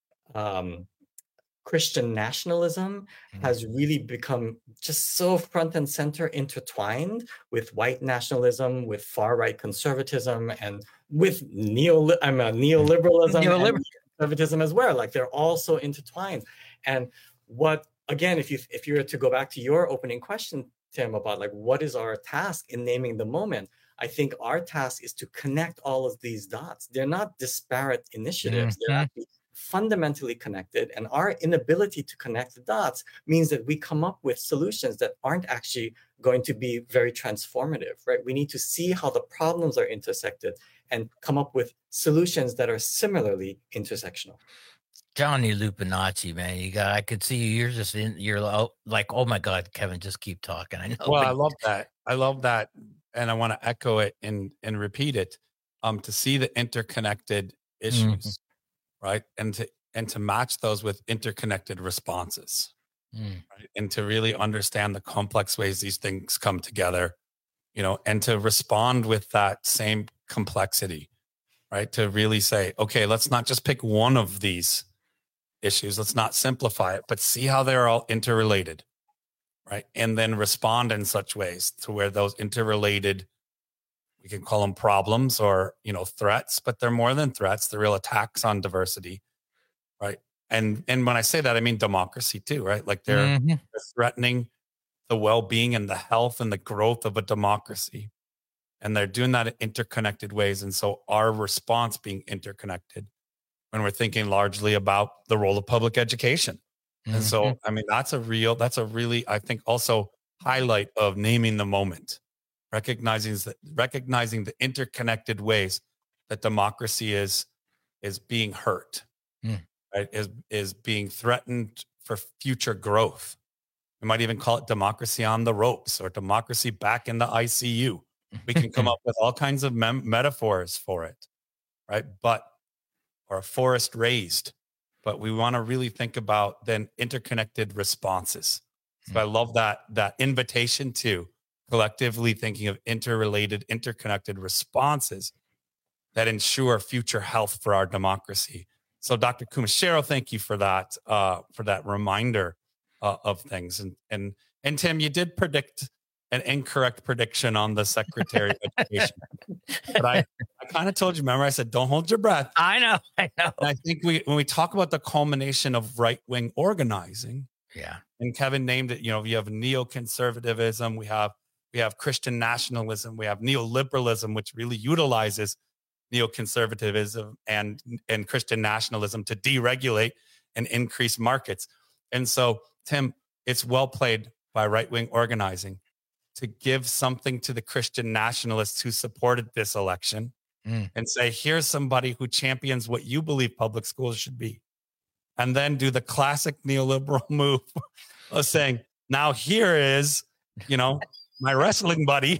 um, Christian nationalism mm-hmm. has really become just so front and center, intertwined with white nationalism, with far-right conservatism, and with neo I'm a neoliberalism Neoliber- and conservatism as well. Like, they're all so intertwined. And what Again, if you if you were to go back to your opening question, Tim, about like what is our task in naming the moment, I think our task is to connect all of these dots. They're not disparate initiatives. Mm-hmm. They're actually fundamentally connected. And our inability to connect the dots means that we come up with solutions that aren't actually going to be very transformative, right? We need to see how the problems are intersected and come up with solutions that are similarly intersectional. Johnny Lupinacci, man, you got, I could see you. You're just in, you're like, oh my God, Kevin, just keep talking. I know. Well, I love that. I love that. And I want to echo it and, and repeat it, um, to see the interconnected issues, mm-hmm. right? And to, and to match those with interconnected responses, mm. right? And to really understand the complex ways these things come together, you know, and to respond with that same complexity, right? To really say, okay, let's not just pick one of these issues. Let's not simplify it, but see how they're all interrelated, right? And then respond in such ways to where those interrelated, we can call them problems or, you know, threats, but they're more than threats. They're real attacks on diversity, right? And and when I say that, I mean democracy too, right? Like they're, mm-hmm. they're threatening the well-being and the health and the growth of a democracy. And they're doing that in interconnected ways. And so our response being interconnected when we're thinking largely about the role of public education. Mm-hmm. And so, I mean, that's a real, that's a really, I think also highlight of naming the moment, recognizing that, recognizing the interconnected ways that democracy is, is being hurt, mm. right? Is, is being threatened for future growth. We might even call it democracy on the ropes or democracy back in the I C U. We can come up with all kinds of mem- metaphors for it, right? But, or a forest raised, but we want to really think about then interconnected responses. So mm-hmm. I love that, that invitation to collectively thinking of interrelated, interconnected responses that ensure future health for our democracy. So Doctor Kumashiro, thank you for that, uh, for that reminder uh, of things. And, and, and Tim, you did predict an incorrect prediction on the Secretary of Education. But I, I kind of told you, remember, I said, don't hold your breath. I know, I know. And I think we, when we talk about the culmination of right-wing organizing, yeah, and Kevin named it, you know, we have neoconservatism, we have, we have Christian nationalism, we have neoliberalism, which really utilizes neoconservatism and, and Christian nationalism to deregulate and increase markets. And so, Tim, it's well played by right-wing organizing to give something to the Christian nationalists who supported this election mm. and say, here's somebody who champions what you believe public schools should be. And then do the classic neoliberal move of saying, now here is, you know, my wrestling buddy.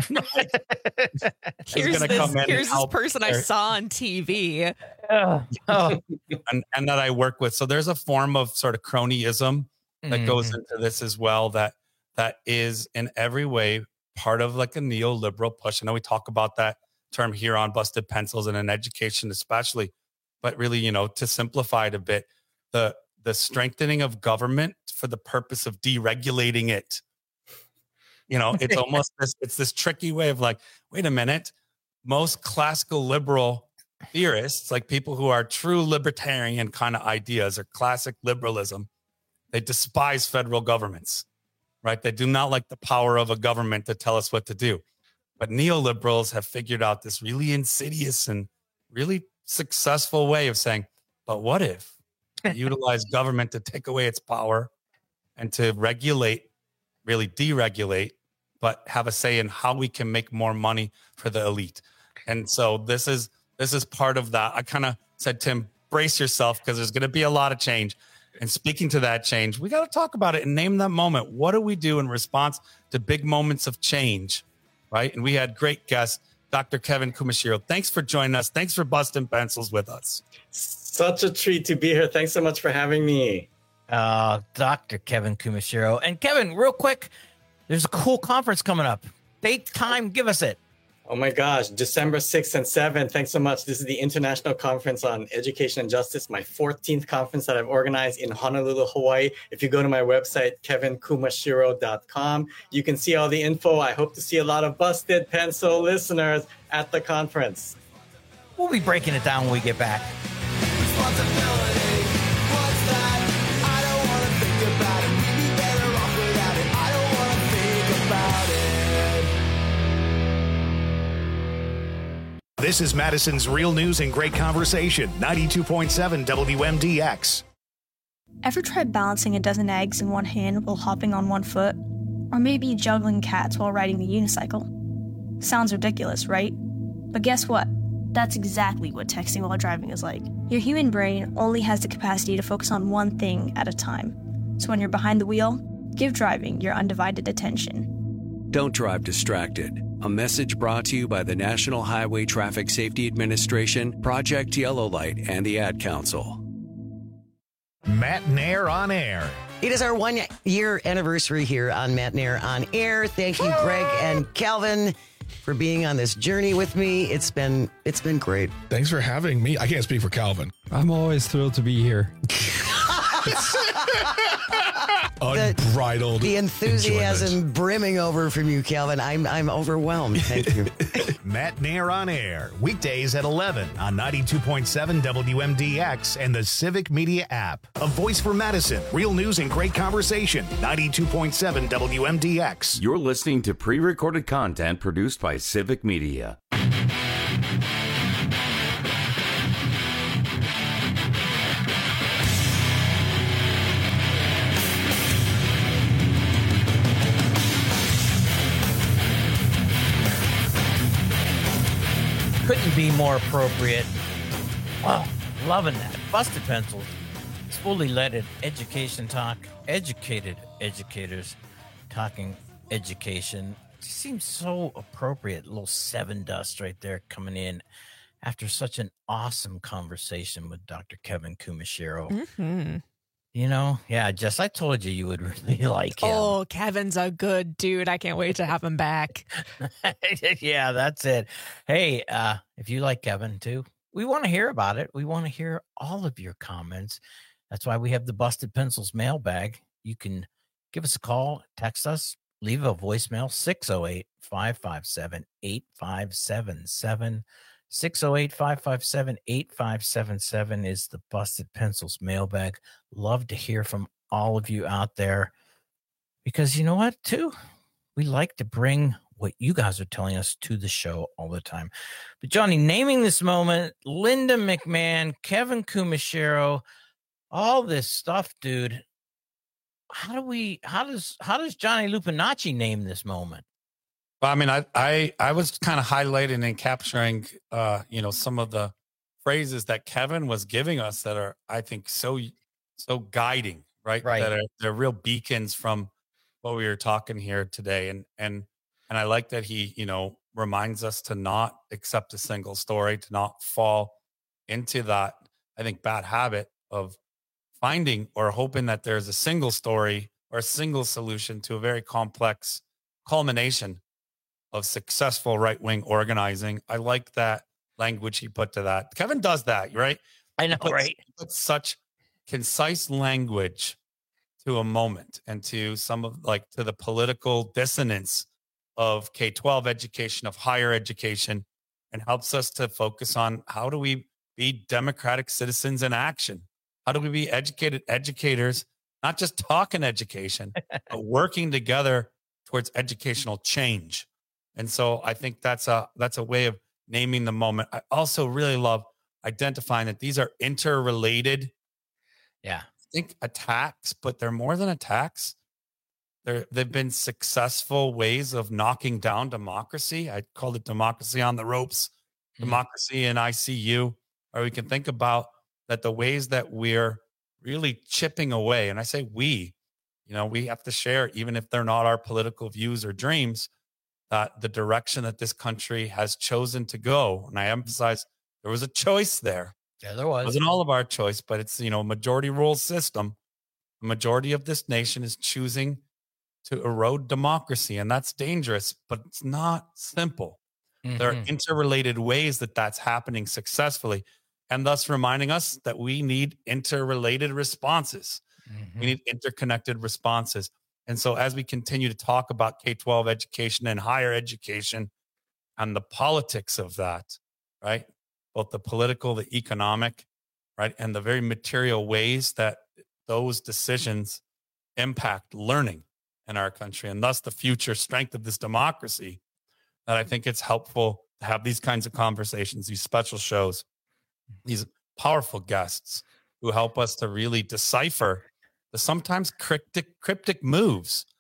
here's this, come in here's this person there. I saw on T V. Oh. Oh. and, and that I work with. So there's a form of sort of cronyism that mm. goes into this as well, that that is in every way part of like a neoliberal push. I know we talk about that term here on Busted Pencils and in education especially, but really, you know, to simplify it a bit, the the strengthening of government for the purpose of deregulating it. You know, it's almost this, it's this tricky way of like, wait a minute, most classical liberal theorists, like people who are true libertarian kind of ideas or classic liberalism, they despise federal governments. Right? They do not like the power of a government to tell us what to do. But neoliberals have figured out this really insidious and really successful way of saying, but what if we utilize government to take away its power and to regulate, really deregulate, but have a say in how we can make more money for the elite? And so this is this is part of that. I kind of said, Tim, brace yourself because there's going to be a lot of change. And speaking to that change, we got to talk about it and name that moment. What do we do in response to big moments of change, right? And we had great guest, Doctor Kevin Kumashiro. Thanks for joining us. Thanks for busting pencils with us. Such a treat to be here. Thanks so much for having me. Uh, Doctor Kevin Kumashiro. And Kevin, real quick, there's a cool conference coming up. Date, time, give us it. Oh my gosh, December sixth and seventh. Thanks so much. This is the International Conference on Education and Justice, my fourteenth conference that I've organized in Honolulu, Hawaii. If you go to my website, kevin kumashiro dot com, you can see all the info. I hope to see a lot of Busted Pencil listeners at the conference. We'll be breaking it down when we get back. This is Madison's Real News and Great Conversation, ninety-two point seven W M D X. Ever tried balancing a dozen eggs in one hand while hopping on one foot? Or maybe juggling cats while riding the unicycle. Sounds ridiculous, right? But guess what? That's exactly what texting while driving is like. Your human brain only has the capacity to focus on one thing at a time. So when you're behind the wheel, give driving your undivided attention. Don't drive distracted. A message brought to you by the National Highway Traffic Safety Administration, Project Yellow Light, and the Ad Council. Matt Nair on air. It is our one-year anniversary here on Matt Nair on air. Thank you, Greg and Calvin, for being on this journey with me. It's been it's been great. Thanks for having me. I can't speak for Calvin. I'm always thrilled to be here. Unbridled. The, the enthusiasm enjoyment. brimming over from you, Calvin. I'm I'm overwhelmed. Thank you. Matt Nair on air, weekdays at eleven on ninety-two point seven W M D X and the Civic Media app. A voice for Madison. Real news and great conversation. ninety-two point seven W M D X. You're listening to pre-recorded content produced by Civic Media. Couldn't be more appropriate. Wow, loving that. Busted Pencils. It's fully leaded education talk. Educated educators talking education. It seems so appropriate. A little seven dust right there coming in after such an awesome conversation with Doctor Kevin Kumashiro. Mm-hmm. You know, yeah, Jess, I told you you would really like him. Oh, Kevin's a good dude. I can't wait to have him back. Yeah, that's it. Hey, uh, if you like Kevin too, we want to hear about it. We want to hear all of your comments. That's why we have the Busted Pencils mailbag. You can give us a call, text us, leave a voicemail, six oh eight, five five seven, eight five seven seven. six oh eight, five five seven, eight five seven seven is the Busted Pencils mailbag. Love to hear from all of you out there because you know what, too? We like to bring what you guys are telling us to the show all the time. But, Johnny, naming this moment, Linda McMahon, Kevin Kumashiro, all this stuff, dude. How do we, how does, how does Johnny Lupinacci name this moment? Well, I mean, I I, I was kind of highlighting and capturing, uh, you know, some of the phrases that Kevin was giving us that are, I think, so so guiding, right? Right. That are they're real beacons from what we were talking here today, and and and I like that he, you know, reminds us to not accept a single story, to not fall into that, I think, bad habit of finding or hoping that there's a single story or a single solution to a very complex culmination of successful right-wing organizing. I like that language he put to that. Kevin does that, right? I know, he puts, right? He puts such concise language to a moment and to some of like to the political dissonance of K twelve education, of higher education, and helps us to focus on how do we be democratic citizens in action? How do we be educated educators, not just talking education, but working together towards educational change? And so I think that's a that's a way of naming the moment. I also really love identifying that these are interrelated. Yeah. I think attacks, but they're more than attacks. They're, they've been successful ways of knocking down democracy. I called it democracy on the ropes, mm-hmm. democracy in I C U, or we can think about that the ways that we're really chipping away. And I say we, you know, we have to share, even if they're not our political views or dreams, that the direction that this country has chosen to go. And I emphasize there was a choice there. Yeah, there was. It wasn't all of our choice, but it's, you know, majority rule system. The majority of this nation is choosing to erode democracy. And that's dangerous, but it's not simple. Mm-hmm. There are interrelated ways that that's happening successfully, and thus reminding us that we need interrelated responses. Mm-hmm. We need interconnected responses. And so as we continue to talk about K twelve education and higher education and the politics of that, right? Both the political, the economic, right? And the very material ways that those decisions impact learning in our country, and thus the future strength of this democracy, that I think it's helpful to have these kinds of conversations, these special shows, these powerful guests who help us to really decipher the sometimes cryptic cryptic moves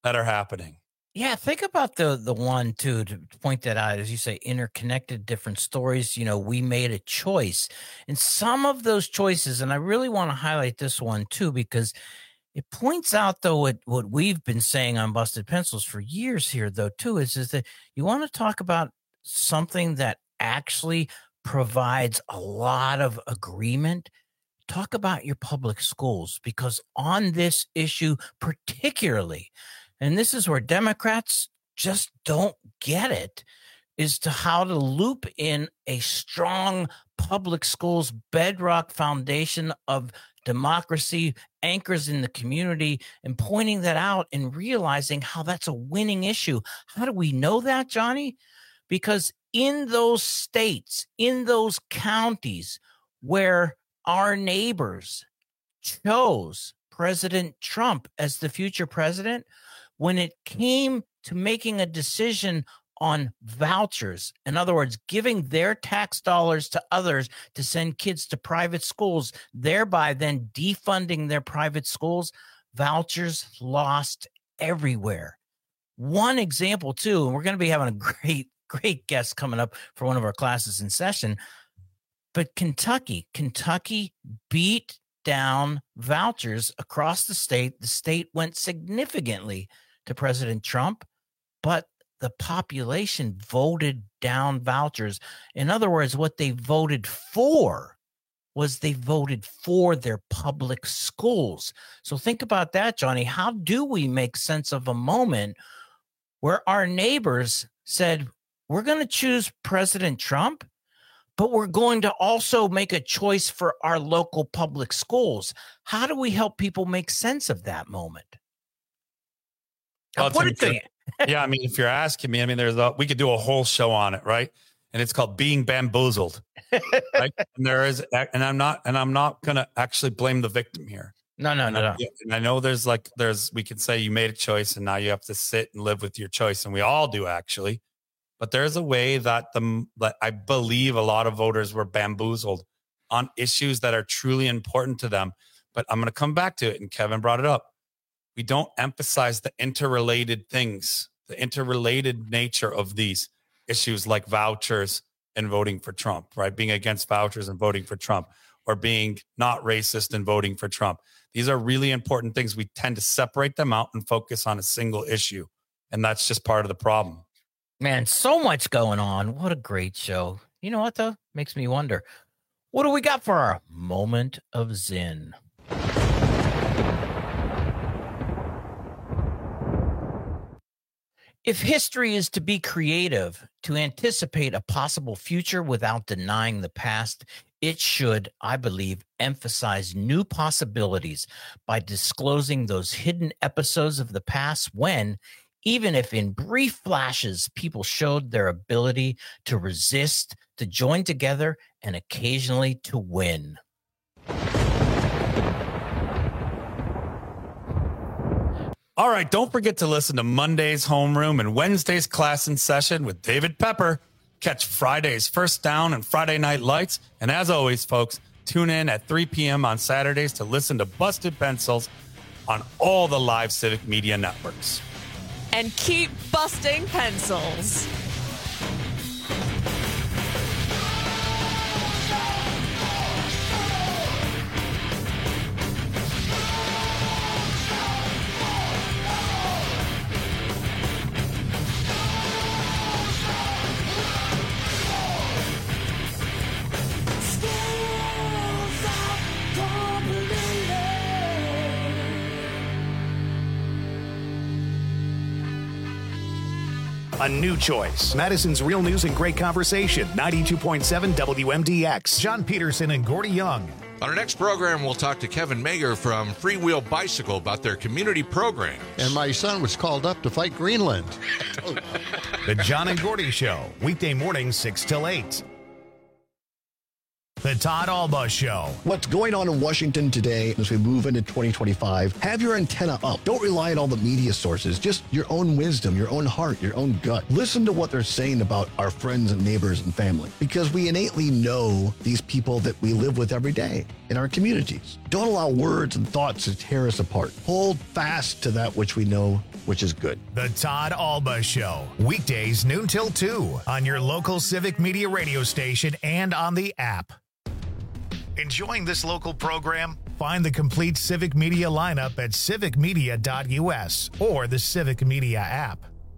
that are happening. Yeah, think about the the one too, to point that out, as you say, interconnected different stories. You know, we made a choice, and some of those choices, and I really want to highlight this one too, because it points out though what, what we've been saying on Busted Pencils for years here though too, is, is that you want to talk about something that actually provides a lot of agreement. Talk about your public schools, because on this issue particularly, and this is where Democrats just don't get it, is to how to loop in a strong public schools bedrock foundation of democracy, anchors in the community, and pointing that out and realizing how that's a winning issue. How do we know that, Johnny? Because in those states, in those counties where our neighbors chose President Trump as the future president, when it came to making a decision on vouchers, in other words, giving their tax dollars to others to send kids to private schools, thereby then defunding their private schools, vouchers lost everywhere. One example, too, and we're going to be having a great, great guest coming up for one of our classes in session, but Kentucky, Kentucky beat down vouchers across the state. The state went significantly to President Trump, but the population voted down vouchers. In other words, what they voted for was they voted for their public schools. So think about that, Johnny. How do we make sense of a moment where our neighbors said, we're going to choose President Trump, but we're going to also make a choice for our local public schools? How do we help people make sense of that moment? Well, put it to you. Yeah, I mean, if you're asking me, I mean, there's a, we could do a whole show on it, right? And it's called Being Bamboozled, right? And there is, and I'm not, and I'm not gonna actually blame the victim here. No, no, and no, I, no. And I know there's like, there's, we can say you made a choice and now you have to sit and live with your choice, and we all do actually. But there's a way that the that I believe a lot of voters were bamboozled on issues that are truly important to them. But I'm going to come back to it, and Kevin brought it up. We don't emphasize the interrelated things, the interrelated nature of these issues, like vouchers and voting for Trump, right? Being against vouchers and voting for Trump, or being not racist and voting for Trump. These are really important things. We tend to separate them out and focus on a single issue. And that's just part of the problem. Man, so much going on. What a great show. You know what, though? Makes me wonder, what do we got for our moment of Zen? If history is to be creative, to anticipate a possible future without denying the past, it should, I believe, emphasize new possibilities by disclosing those hidden episodes of the past when, even if in brief flashes, people showed their ability to resist, to join together, and occasionally to win. All right, don't forget to listen to Monday's Homeroom and Wednesday's Class in Session with David Pepper. Catch Friday's First Down and Friday Night Lights. And as always, folks, tune in at three p.m. on Saturdays to listen to Busted Pencils on all the live Civic Media networks. And keep busting pencils. A new choice. Madison's Real News and Great Conversation. ninety-two point seven W M D X. John Peterson and Gordy Young. On our next program, we'll talk to Kevin Mager from Freewheel Bicycle about their community programs. And my son was called up to fight Greenland. The John and Gordy Show. Weekday mornings, six till eight. The Todd Alba Show. What's going on in Washington today as we move into twenty twenty-five? Have your antenna up. Don't rely on all the media sources. Just your own wisdom, your own heart, your own gut. Listen to what they're saying about our friends and neighbors and family, because we innately know these people that we live with every day in our communities. Don't allow words and thoughts to tear us apart. Hold fast to that which we know which is good. The Todd Alba Show, weekdays noon till two on your local Civic Media radio station and on the app. Enjoying this local program? Find the complete Civic Media lineup at civic media dot u s or the Civic Media app.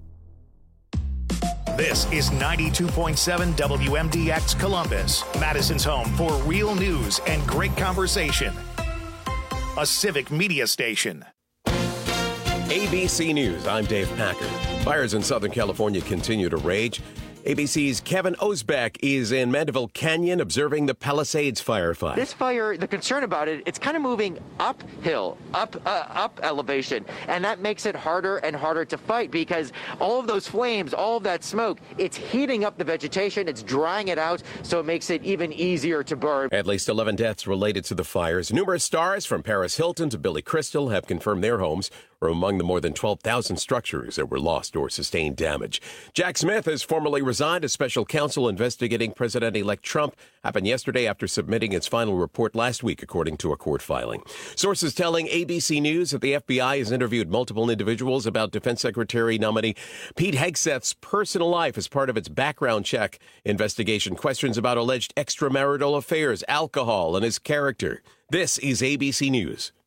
This is ninety-two point seven W M D X Columbus, Madison's home for real news and great conversation. A Civic Media station. A B C News, I'm Dave Packer. Fires in Southern California continue to rage. A B C's Kevin Osbeck is in Mandeville Canyon observing the Palisades firefight. This fire, the concern about it, it's kind of moving uphill, up uh, up elevation, and that makes it harder and harder to fight because all of those flames, all of that smoke, it's heating up the vegetation, it's drying it out, so it makes it even easier to burn. At least eleven deaths related to the fires. Numerous stars from Paris Hilton to Billy Crystal have confirmed their homes were among the more than twelve thousand structures that were lost or sustained damage. Jack Smith has formally resigned as special counsel investigating President-elect Trump. Happened yesterday after submitting its final report last week, according to a court filing. Sources telling A B C News that the F B I has interviewed multiple individuals about Defense Secretary nominee Pete Hegseth's personal life as part of its background check investigation. Questions about alleged extramarital affairs, alcohol, and his character. This is A B C News.